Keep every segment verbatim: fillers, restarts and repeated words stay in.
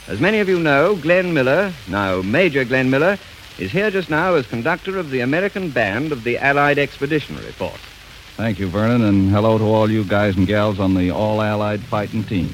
As many of you know, Glenn Miller, now Major Glenn Miller, is here just now as conductor of the American band of the Allied Expeditionary Force. Thank you, Vernon, and hello to all you guys and gals on the All-Allied Fighting Team.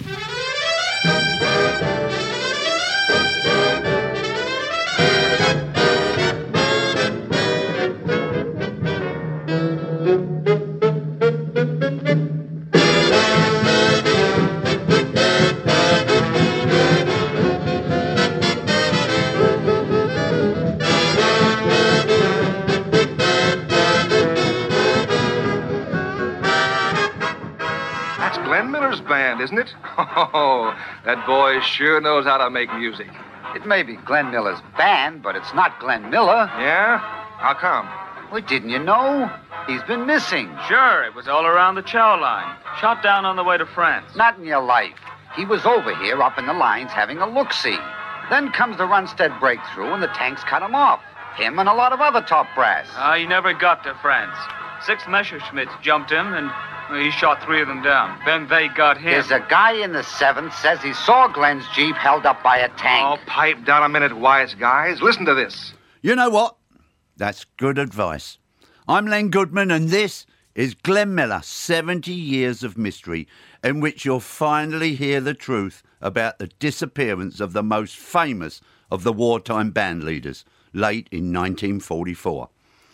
Isn't it? Oh, that boy sure knows how to make music. It may be Glenn Miller's band, but it's not Glenn Miller. Yeah? How come? Well, didn't you know? He's been missing. Sure, it was all around the Chow line. Shot down on the way to France. Not in your life. He was over here up in the lines having a look-see. Then comes the Runstead breakthrough and the tanks cut him off. Him and a lot of other top brass. Ah, uh, he never got to France. Six Messerschmitts jumped him and... Well, he shot three of them down. Then they got him. There's a guy in the seventh says he saw Glenn's Jeep held up by a tank. Oh, pipe down a minute, wise guys. Listen to this. You know what? That's good advice. I'm Len Goodman, and this is Glenn Miller, seventy years of mystery, in which you'll finally hear the truth about the disappearance of the most famous of the wartime band leaders, late in nineteen forty-four.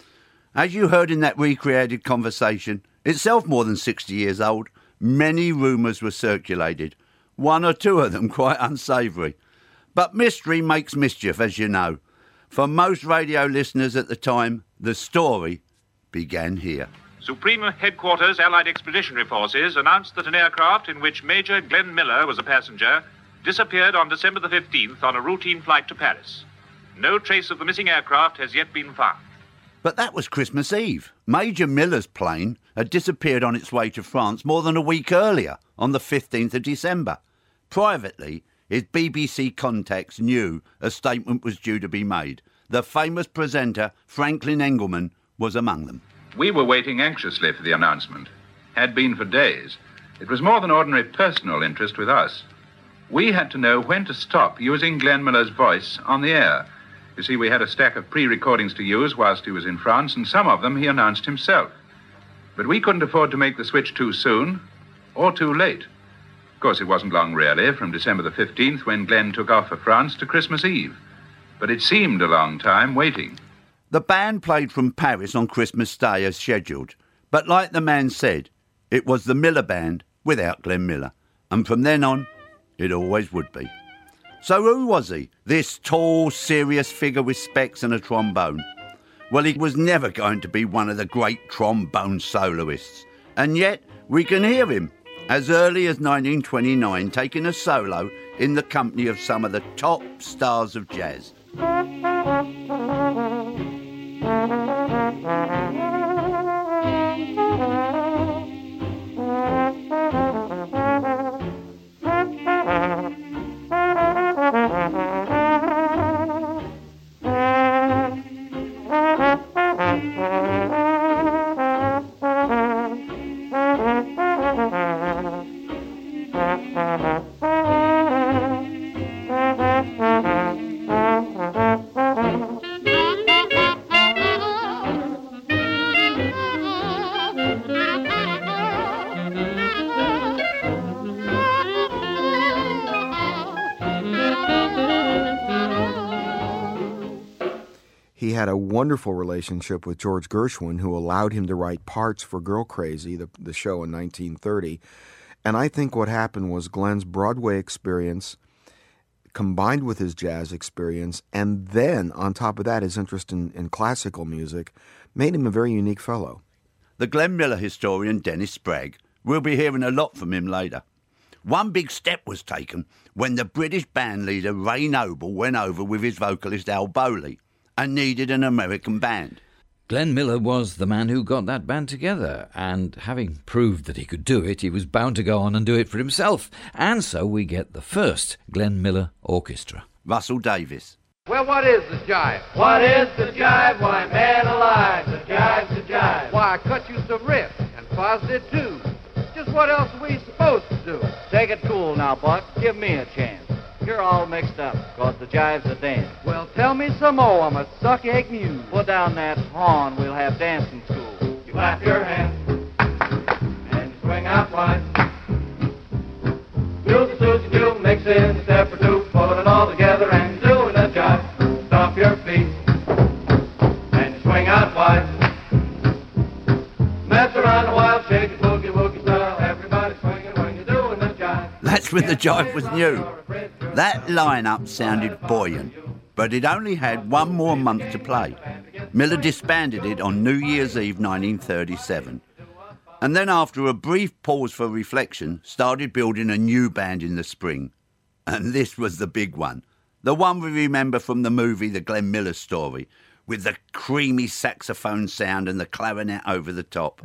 As you heard in that recreated conversation, itself more than sixty years old, many rumours were circulated, one or two of them quite unsavoury. But mystery makes mischief, as you know. For most radio listeners at the time, the story began here. Supreme Headquarters Allied Expeditionary Forces announced that an aircraft in which Major Glenn Miller was a passenger disappeared on December the fifteenth on a routine flight to Paris. No trace of the missing aircraft has yet been found. But that was Christmas Eve. Major Miller's plane had disappeared on its way to France more than a week earlier, on the fifteenth of December. Privately, his B B C contacts knew a statement was due to be made. The famous presenter, Franklin Engelman, was among them. We were waiting anxiously for the announcement. Had been for days. It was more than ordinary personal interest with us. We had to know when to stop using Glenn Miller's voice on the air. You see, we had a stack of pre-recordings to use whilst he was in France, and some of them he announced himself. But we couldn't afford to make the switch too soon or too late. Of course, it wasn't long, really, from December the fifteenth, when Glenn took off for France, to Christmas Eve. But it seemed a long time waiting. The band played from Paris on Christmas Day as scheduled. But like the man said, it was the Miller Band without Glenn Miller. And from then on, it always would be. So who was he, this tall, serious figure with specs and a trombone? Well, he was never going to be one of the great trombone soloists. And yet, we can hear him as early as nineteen twenty-nine taking a solo in the company of some of the top stars of jazz. He had a wonderful relationship with George Gershwin, who allowed him to write parts for Girl Crazy, the, the show in nineteen thirty. And I think what happened was Glenn's Broadway experience combined with his jazz experience, and then, on top of that, his interest in, in classical music, made him a very unique fellow. The Glenn Miller historian Dennis Spragg, we'll be hearing a lot from him later. One big step was taken when the British band leader Ray Noble went over with his vocalist Al Bowley and needed an American band. Glenn Miller was the man who got that band together, and having proved that he could do it, he was bound to go on and do it for himself. And so we get the first Glenn Miller Orchestra. Russell Davis. Well, what is the jive? What is the jive? Why, man alive, the jive's the jive. Why, I cut you some riff, and Foz did too. Just what else are we supposed to do? Take it cool now, Buck. Give me a chance. You're all mixed up, 'cause the jive's a dance. Well, tell me some more, I'm a suck egg mule. Put down that horn, we'll have dancing school. You clap your hands and swing out wide. Mule to Susie Mule, mix in a step or two, put it all together and doing a jive. Stomp your feet and swing out wide. Mess around a while, shake it boogie woogie style. Everybody swinging when you're doing the jive. That's when the jive was new. That lineup sounded buoyant, but it only had one more month to play. Miller disbanded it on New Year's Eve nineteen thirty-seven. And then after a brief pause for reflection, started building a new band in the spring. And this was the big one. The one we remember from the movie The Glenn Miller Story, with the creamy saxophone sound and the clarinet over the top.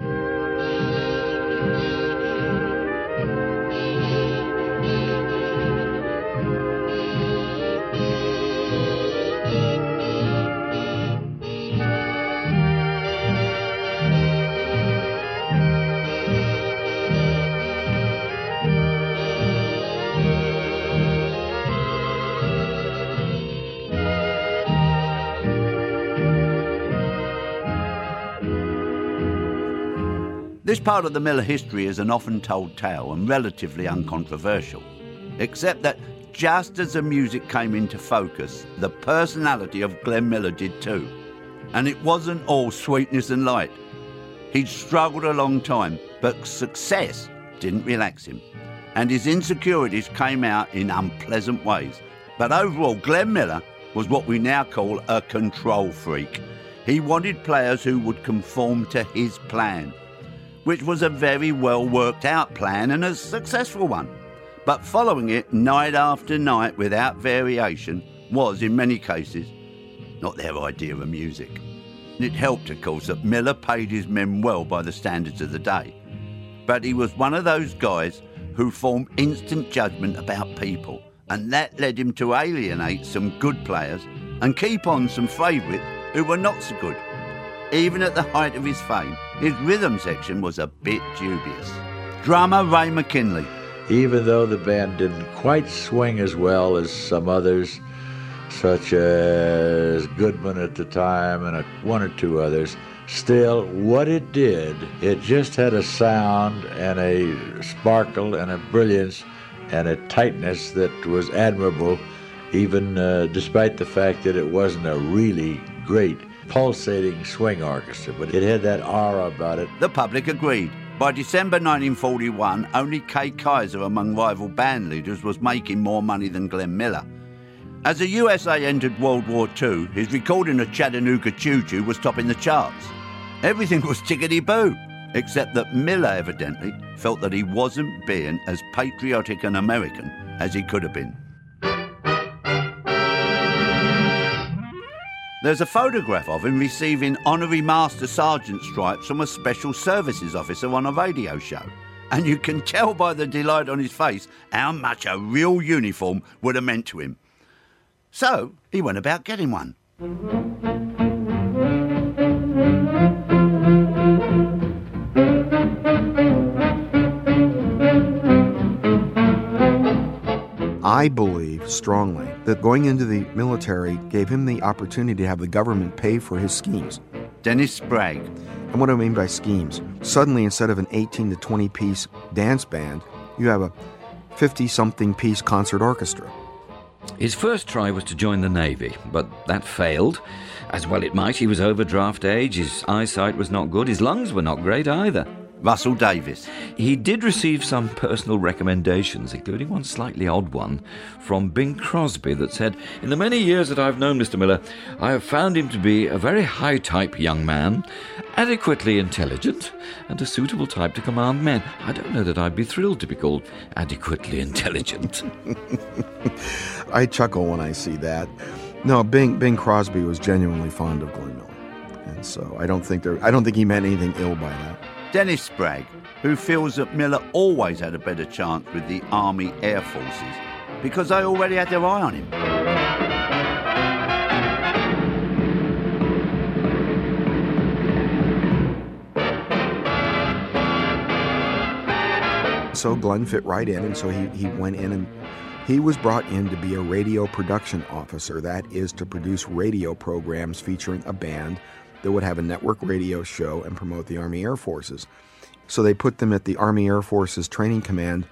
This part of the Miller history is an often told tale and relatively uncontroversial, except that just as the music came into focus, the personality of Glenn Miller did too. And it wasn't all sweetness and light. He'd struggled a long time, but success didn't relax him. And his insecurities came out in unpleasant ways. But overall, Glenn Miller was what we now call a control freak. He wanted players who would conform to his plan, which was a very well worked out plan and a successful one. But following it night after night without variation was, in many cases, not their idea of music. It helped, of course, that Miller paid his men well by the standards of the day. But he was one of those guys who formed instant judgment about people, and that led him to alienate some good players and keep on some favourites who were not so good. Even at the height of his fame, his rhythm section was a bit dubious. Drummer Ray McKinley. Even though the band didn't quite swing as well as some others, such as Goodman at the time and a, one or two others, still, what it did, it just had a sound and a sparkle and a brilliance and a tightness that was admirable, even uh, despite the fact that it wasn't a really great pulsating swing orchestra, but it had that aura about it. The public agreed. By December nineteen forty-one, only Kay Kyser among rival band leaders was making more money than Glenn Miller. As the U S A entered World War Two, his recording of Chattanooga Choo Choo was topping the charts. Everything was tickety-boo, except that Miller evidently felt that he wasn't being as patriotic and American as he could have been. There's a photograph of him receiving honorary Master Sergeant stripes from a Special Services officer on a radio show. And you can tell by the delight on his face how much a real uniform would have meant to him. So he went about getting one. I believe strongly that going into the military gave him the opportunity to have the government pay for his schemes. Dennis Sprague. And what do I mean by schemes? Suddenly, instead of an eighteen to twenty piece dance band, you have a fifty-something piece concert orchestra. His first try was to join the Navy, but that failed. As well it might, he was over draft age, his eyesight was not good, his lungs were not great either. Russell Davis. He did receive some personal recommendations, including one slightly odd one from Bing Crosby that said, "In the many years that I've known Mister Miller, I have found him to be a very high-type young man, adequately intelligent, and a suitable type to command men." I don't know that I'd be thrilled to be called adequately intelligent. I chuckle when I see that. No, Bing Bing Crosby was genuinely fond of Glenn Miller, and so I don't think there. I don't think he meant anything ill by that. Dennis Sprague, who feels that Miller always had a better chance with the Army Air Forces because they already had their eye on him. So Glenn fit right in, and so he, he went in and He was brought in to be a radio production officer, that is, to produce radio programs featuring a band that would have a network radio show and promote the Army Air Forces. So they put them at the Army Air Forces Training Command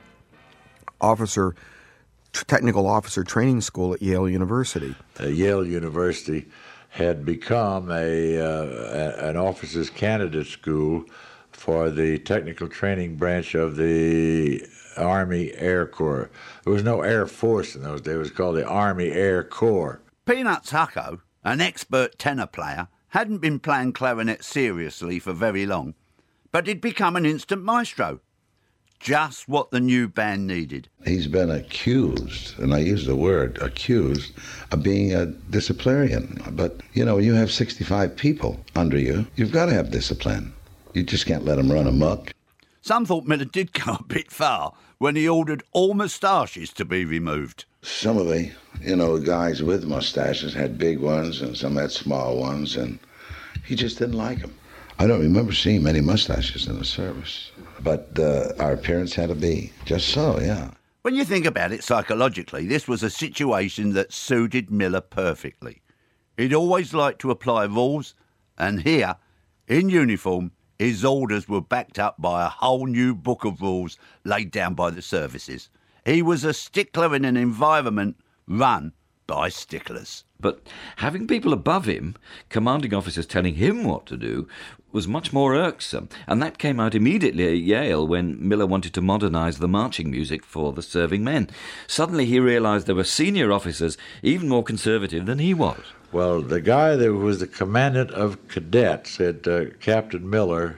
Officer, Technical Officer Training School at Yale University. Uh, Yale University had become a, uh, an officers' candidate school for the technical training branch of the Army Air Corps. There was no Air Force in those days. It was called the Army Air Corps. Peanuts Hucko, an expert tenor player, hadn't been playing clarinet seriously for very long, but he'd become an instant maestro. Just what the new band needed. He's been accused, and I use the word accused, of being a disciplinarian. But, you know, you have sixty-five people under you. You've got to have discipline. You just can't let them run amok. Some thought Miller did go a bit far when he ordered all moustaches to be removed. Some of the, you know, guys with mustaches had big ones and some had small ones, and he just didn't like them. I don't remember seeing many mustaches in the service, but uh, our appearance had to be just so, yeah. When you think about it psychologically, this was a situation that suited Miller perfectly. He'd always liked to apply rules, and here, in uniform, his orders were backed up by a whole new book of rules laid down by the services. He was a stickler in an environment run by sticklers. But having people above him, commanding officers telling him what to do, was much more irksome, and that came out immediately at Yale when Miller wanted to modernise the marching music for the serving men. Suddenly he realised there were senior officers even more conservative than he was. Well, the guy that was the commandant of cadets said, uh, Captain Miller,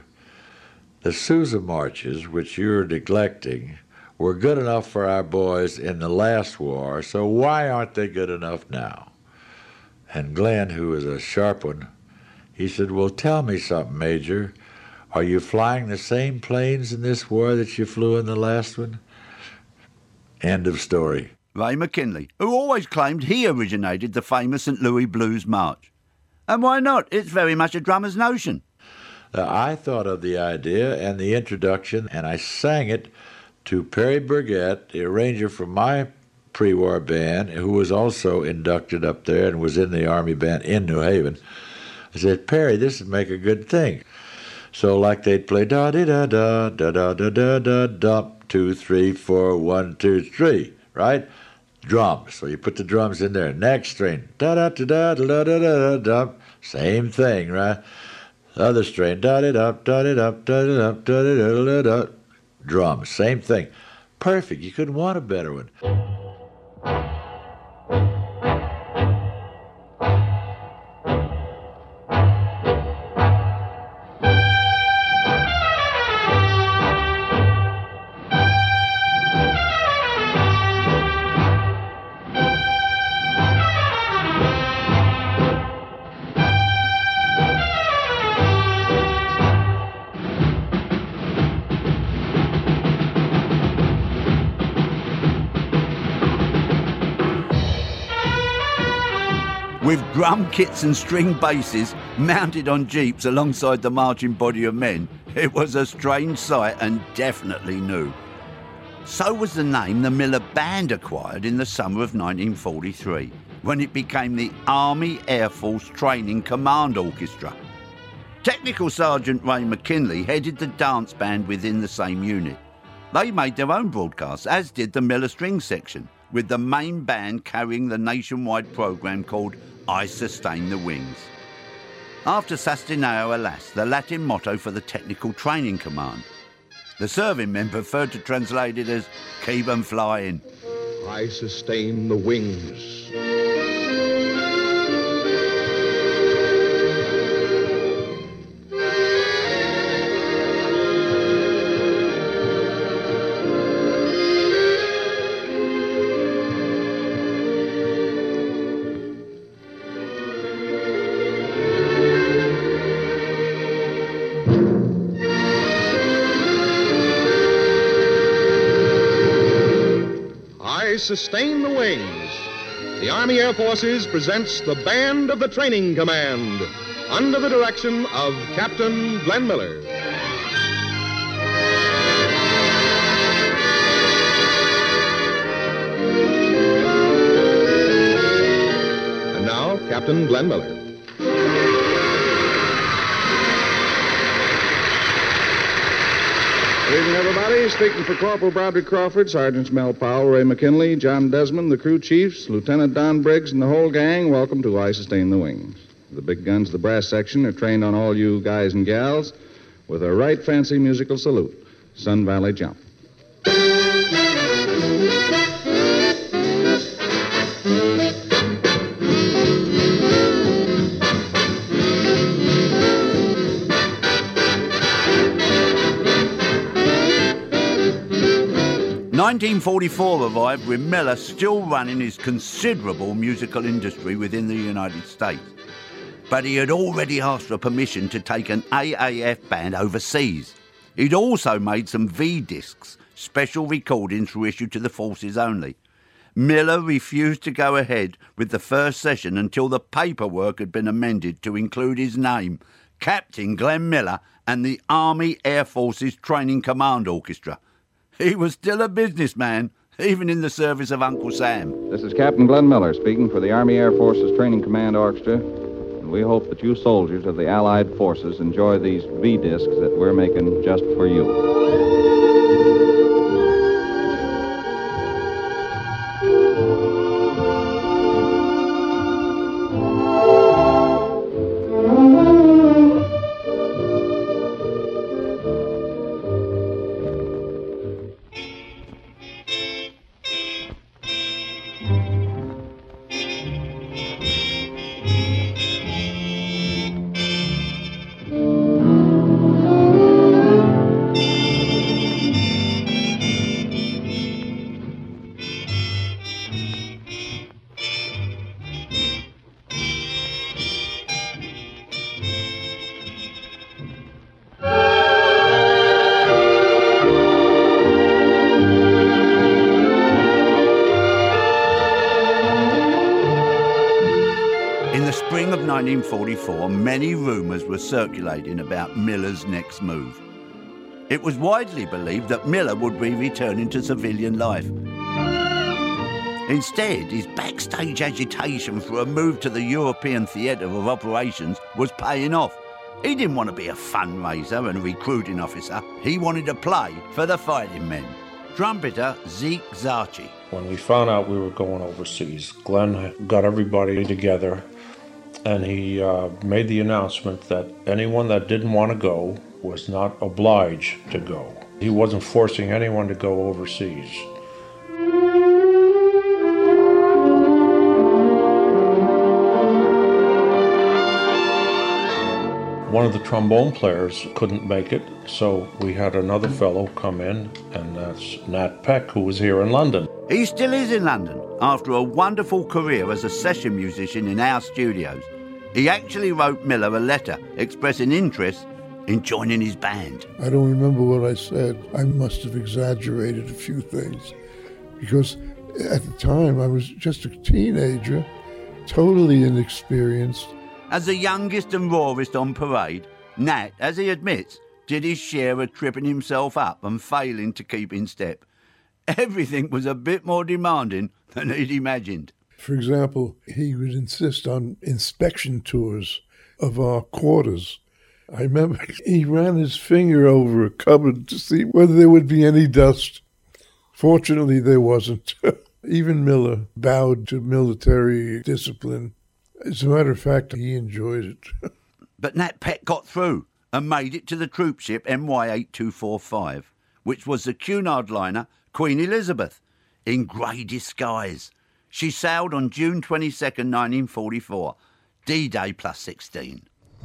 the Sousa marches, which you're neglecting, were good enough for our boys in the last war, so why aren't they good enough now? And Glenn, who was a sharp one, he said, well, tell me something, Major. Are you flying the same planes in this war that you flew in the last one? End of story. Ray McKinley, who always claimed he originated the famous Saint Louis Blues March. And why not? It's very much a drummer's notion. Uh, I thought of the idea and the introduction, and I sang it to Perry Burgett, the arranger for my pre-war band, who was also inducted up there and was in the Army band in New Haven. I said, Perry, this would make a good thing. So like they'd play da-di-da-da, da-da-da-da-da, dump, two, three, four, one, two, three, right? Drums. So you put the drums in there. Next string, da-da-da-da-da-da-da-da, dump. Same thing, right? Other string, da-di-da, da-di-da, da-di-da, da-di-da-da-da. Drums, same thing. Perfect. You couldn't want a better one. With drum kits and string basses mounted on jeeps alongside the marching body of men, it was a strange sight and definitely new. So was the name the Miller Band acquired in the summer of nineteen forty-three, when it became the Army Air Force Training Command Orchestra. Technical Sergeant Ray McKinley headed the dance band within the same unit. They made their own broadcasts, as did the Miller String Section, with the main band carrying the nationwide programme called I Sustain the Wings. After Sustineo Alas, the Latin motto for the Technical Training Command. The serving men preferred to translate it as keep 'em flying. I sustain the wings. I sustain the wings. The Army Air Forces presents the Band of the Training Command under the direction of Captain Glenn Miller. Captain Glenn Miller. Good evening, everybody. Speaking for Corporal Broderick Crawford, Sergeants Mel Powell, Ray McKinley, John Desmond, the crew chiefs, Lieutenant Don Briggs, and the whole gang, welcome to I Sustain the Wings. The big guns of the brass section are trained on all you guys and gals with a right fancy musical salute. Sun Valley Jump. nineteen forty-four arrived with Miller still running his considerable musical industry within the United States. But he had already asked for permission to take an A A F band overseas. He'd also made some V-discs, special recordings for issue to the forces only. Miller refused to go ahead with the first session until the paperwork had been amended to include his name, Captain Glenn Miller, and the Army Air Forces Training Command Orchestra. He was still a businessman, even in the service of Uncle Sam. This is Captain Glenn Miller speaking for the Army Air Forces Training Command Orchestra, and we hope that you soldiers of the Allied forces enjoy these V-discs that we're making just for you. nineteen forty-four, many rumours were circulating about Miller's next move. It was widely believed that Miller would be returning to civilian life. Instead, his backstage agitation for a move to the European theatre of operations was paying off. He didn't want to be a fundraiser and a recruiting officer. He wanted to play for the fighting men. Trumpeter Zeke Zarchi. When we found out we were going overseas, Glenn got everybody together and he uh, made the announcement that anyone that didn't want to go was not obliged to go. He wasn't forcing anyone to go overseas. One of the trombone players couldn't make it, so we had another fellow come in, and that's Nat Peck, who was here in London. He still is in London, after a wonderful career as a session musician in our studios. He actually wrote Miller a letter expressing interest in joining his band. I don't remember what I said. I must have exaggerated a few things, because at the time I was just a teenager, totally inexperienced. As the youngest and rawest on parade, Nat, as he admits, did his share of tripping himself up and failing to keep in step. Everything was a bit more demanding than he'd imagined. For example, he would insist on inspection tours of our quarters. I remember he ran his finger over a cupboard to see whether there would be any dust. Fortunately, there wasn't. Even Miller bowed to military discipline. As a matter of fact, he enjoyed it. But Nat Peck got through and made it to the troop ship M Y eight two four five, which was the Cunard liner Queen Elizabeth, in grey disguise. She sailed on June twenty-second, nineteen forty-four, D-Day plus sixteen.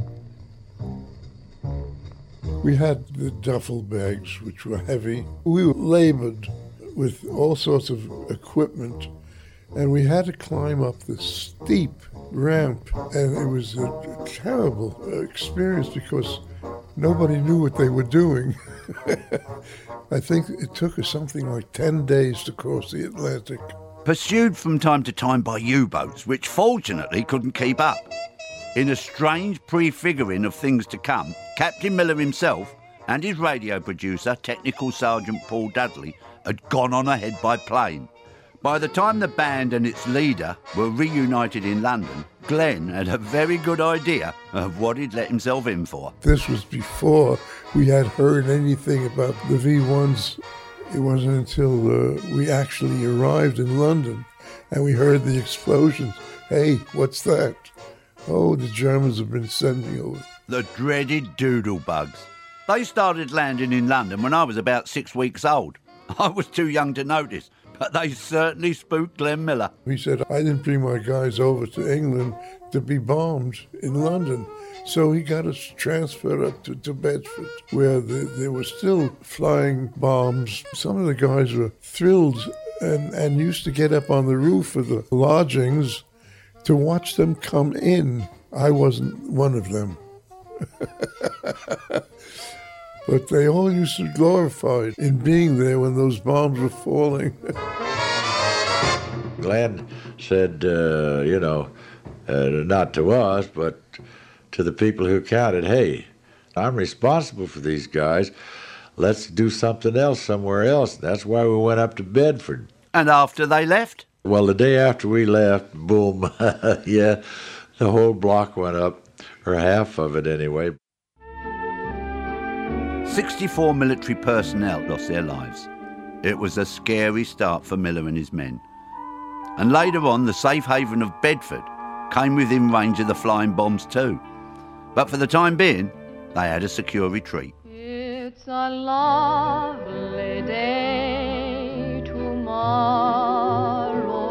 We had the duffel bags, which were heavy. We were laboured with all sorts of equipment, and we had to climb up this steep ramp, and it was a, a terrible experience because nobody knew what they were doing. I think it took us something like ten days to cross the Atlantic. Pursued from time to time by U-boats, which fortunately couldn't keep up. In a strange prefiguring of things to come, Captain Miller himself and his radio producer, Technical Sergeant Paul Dudley, had gone on ahead by plane. By the time the band and its leader were reunited in London, Glenn had a very good idea of what he'd let himself in for. This was before we had heard anything about the V ones. It wasn't until uh, we actually arrived in London and we heard the explosions. Hey, what's that? Oh, the Germans have been sending over. The dreaded doodle bugs. They started landing in London when I was about six weeks old. I was too young to notice, but they certainly spooked Glenn Miller. He said, I didn't bring my guys over to England to be bombed in London. So he got us transferred up to, to Bedford, where the, there were still flying bombs. Some of the guys were thrilled and, and used to get up on the roof of the lodgings to watch them come in. I wasn't one of them. But they all used to glorify in being there when those bombs were falling. Glenn said, uh, you know, uh, not to us, but to the people who counted, hey, I'm responsible for these guys. Let's do something else somewhere else. That's why we went up to Bedford. And after they left? Well, the day after we left, boom, yeah, the whole block went up, or half of it anyway. sixty-four military personnel lost their lives. It was a scary start for Miller and his men. And later on, the safe haven of Bedford came within range of the flying bombs too. But for the time being, they had a secure retreat. It's a lovely day tomorrow.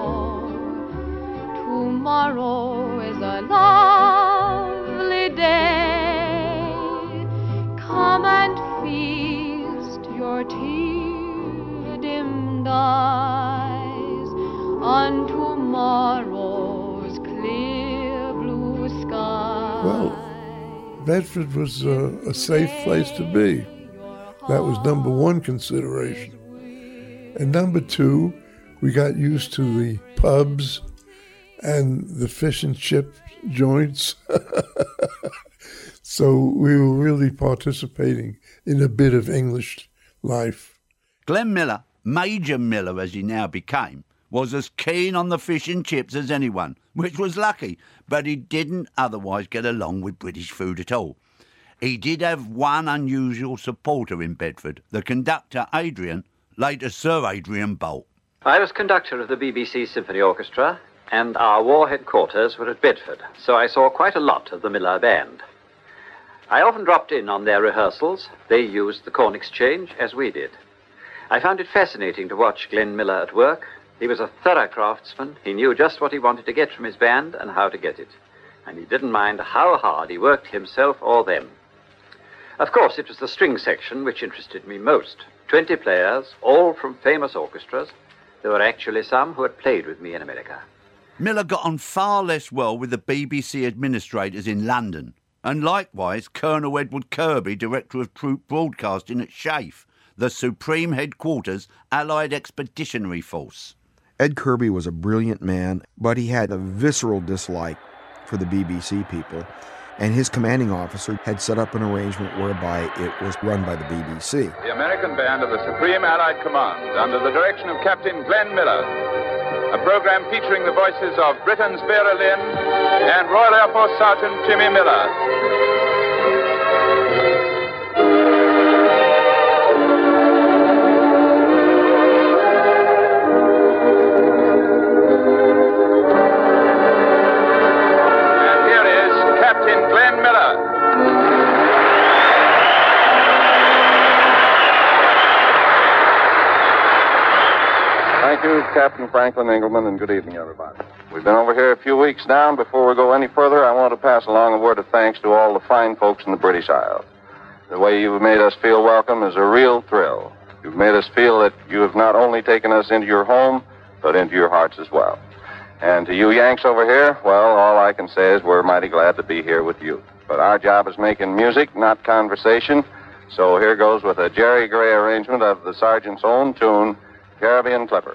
Tomorrow is a lovely day. Come and feast your tear-dimmed eyes on tomorrow's clear blue sky. Well, Bedford was uh, a safe place to be. That was number one consideration. And number two, we got used to the pubs and the fish and chip joints. So we were really participating in a bit of English life. Glenn Miller, Major Miller as he now became, was as keen on the fish and chips as anyone, which was lucky, but he didn't otherwise get along with British food at all. He did have one unusual supporter in Bedford, the conductor Adrian, later Sir Adrian Boult. I was conductor of the B B C Symphony Orchestra, and our war headquarters were at Bedford, so I saw quite a lot of the Miller Band. I often dropped in on their rehearsals. They used the Corn Exchange, as we did. I found it fascinating to watch Glenn Miller at work. He was a thorough craftsman. He knew just what he wanted to get from his band and how to get it. And he didn't mind how hard he worked himself or them. Of course, it was the string section which interested me most. Twenty players, all from famous orchestras. There were actually some who had played with me in America. Miller got on far less well with the B B C administrators in London, and likewise Colonel Edward Kirby, Director of Troop Broadcasting at SHAEF, the Supreme Headquarters Allied Expeditionary Force. Ed Kirby was a brilliant man, but he had a visceral dislike for the B B C people, and his commanding officer had set up an arrangement whereby it was run by the B B C. The American Band of the Supreme Allied Command, under the direction of Captain Glenn Miller. A program featuring the voices of Britain's Vera Lynn and Royal Air Force Sergeant Jimmy Miller. And here is Captain Glenn Miller. Thank you, Captain Franklin Engelman, and good evening, everybody. We've been over here a few weeks now, and before we go any further, I want to pass along a word of thanks to all the fine folks in the British Isles. The way you've made us feel welcome is a real thrill. You've made us feel that you have not only taken us into your home, but into your hearts as well. And to you Yanks over here, well, all I can say is we're mighty glad to be here with you. But our job is making music, not conversation, so here goes with a Jerry Gray arrangement of the Sergeant's own tune, Caribbean Clipper.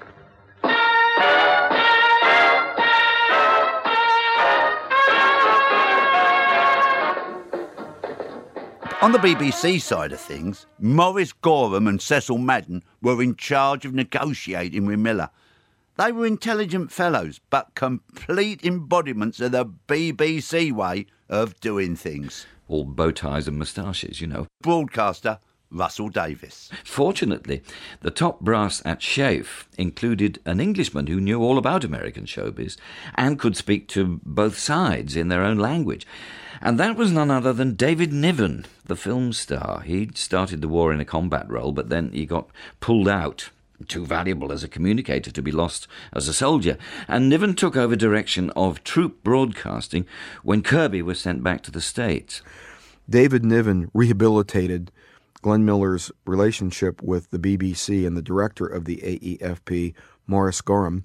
On the B B C side of things, Maurice Gorham and Cecil Madden were in charge of negotiating with Miller. They were intelligent fellows, but complete embodiments of the B B C way of doing things. All bow ties and moustaches, you know. Broadcaster Russell Davis. Fortunately, the top brass at Scaife included an Englishman who knew all about American showbiz and could speak to both sides in their own language. And that was none other than David Niven, the film star. He'd started the war in a combat role, but then he got pulled out, too valuable as a communicator to be lost as a soldier, and Niven took over direction of troop broadcasting when Kirby was sent back to the States. David Niven rehabilitated Glenn Miller's relationship with the B B C and the director of the A E F P, Maurice Gorham,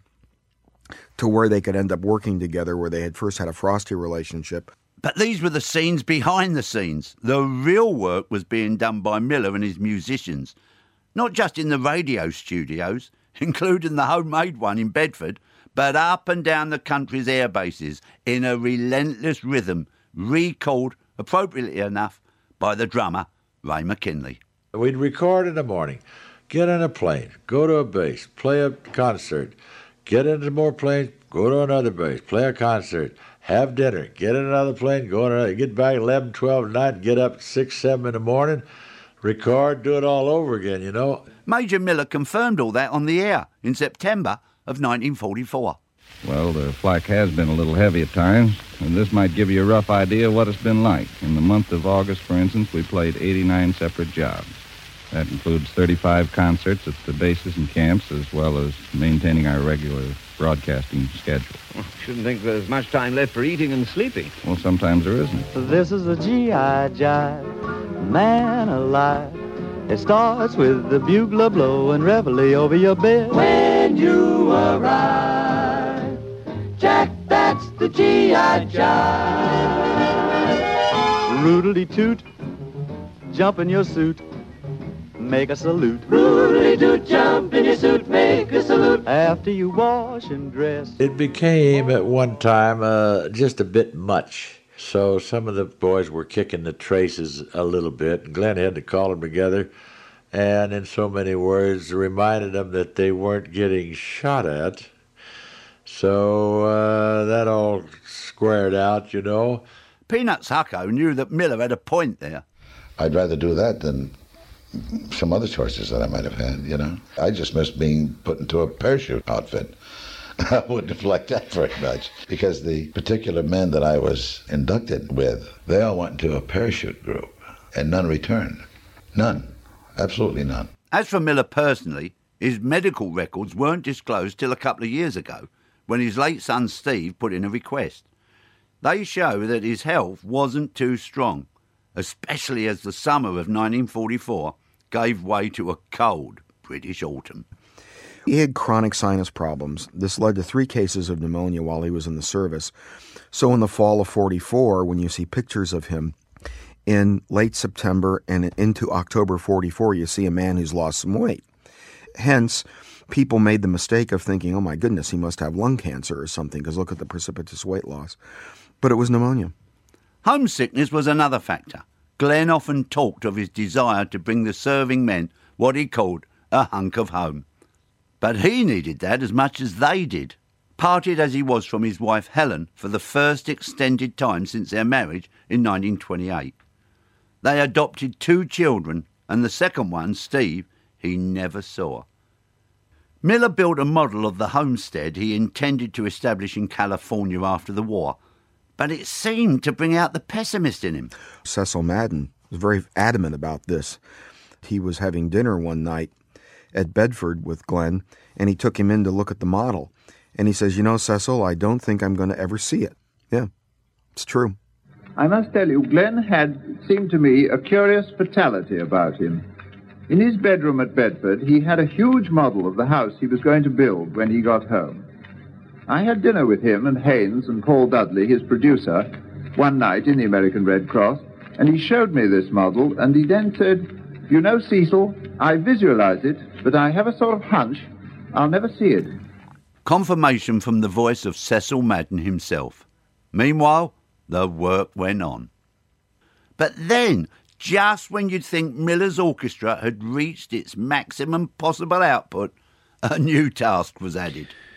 to where they could end up working together, where they had first had a frosty relationship. But these were the scenes behind the scenes. The real work was being done by Miller and his musicians, not just in the radio studios, including the homemade one in Bedford, but up and down the country's air bases in a relentless rhythm, recalled, appropriately enough, by the drummer, Ray McKinley. We'd record in the morning, get on a plane, go to a base, play a concert, get into more planes, go to another base, play a concert, have dinner, get in another plane, go on another, get back eleven, twelve at night, get up six, seven in the morning, record, do it all over again, you know. Major Miller confirmed all that on the air in September of nineteen forty-four. Well, the flak has been a little heavy at times, and this might give you a rough idea of what it's been like. In the month of August, for instance, we played eighty-nine separate jobs. That includes thirty-five concerts at the bases and camps, as well as maintaining our regular broadcasting schedule. Well, shouldn't think there's much time left for eating and sleeping. Well, sometimes there isn't. This is a G I jive, man alive. It starts with the bugler blow and reveille over your bed. When you arrive, Jack, that's the G I jive. Roodly-toot, jump in your suit, make a salute. Roodly-toot, jump in your suit, make a salute. After you wash and dress. It became, at one time, uh, just a bit much. So some of the boys were kicking the traces a little bit, and Glenn had to call them together and, in so many words, reminded them that they weren't getting shot at. So uh, that all squared out, you know. Peanuts Hucko knew that Miller had a point there. I'd rather do that than some other choices that I might have had, you know. I just missed being put into a parachute outfit. I wouldn't have liked that very much, because the particular men that I was inducted with, they all went into a parachute group, and none returned. None. Absolutely none. As for Miller personally, his medical records weren't disclosed till a couple of years ago, when his late son Steve put in a request. They show that his health wasn't too strong, especially as the summer of nineteen forty-four gave way to a cold British autumn. He had chronic sinus problems. This led to three cases of pneumonia while he was in the service. So in the fall of forty-four, when you see pictures of him in late September and into October forty-four, you see a man who's lost some weight. Hence, people made the mistake of thinking, oh my goodness, he must have lung cancer or something, because look at the precipitous weight loss. But it was pneumonia. Homesickness was another factor. Glenn often talked of his desire to bring the serving men what he called a hunk of home. But he needed that as much as they did. Parted as he was from his wife Helen for the first extended time since their marriage in nineteen twenty-eight. They adopted two children, and the second one, Steve, he never saw. Miller built a model of the homestead he intended to establish in California after the war, but it seemed to bring out the pessimist in him. Cecil Madden was very adamant about this. He was having dinner one night at Bedford with Glenn, and he took him in to look at the model. And he says, you know, Cecil, I don't think I'm going to ever see it. Yeah, it's true. I must tell you, Glenn had, it seemed to me, a curious fatality about him. In his bedroom at Bedford, he had a huge model of the house he was going to build when he got home. I had dinner with him and Haynes and Paul Dudley, his producer, one night in the American Red Cross, and he showed me this model, and he then said, you know, Cecil, I visualize it, but I have a sort of hunch I'll never see it. Confirmation from the voice of Cecil Madden himself. Meanwhile, the work went on. But then, just when you'd think Miller's orchestra had reached its maximum possible output, a new task was added.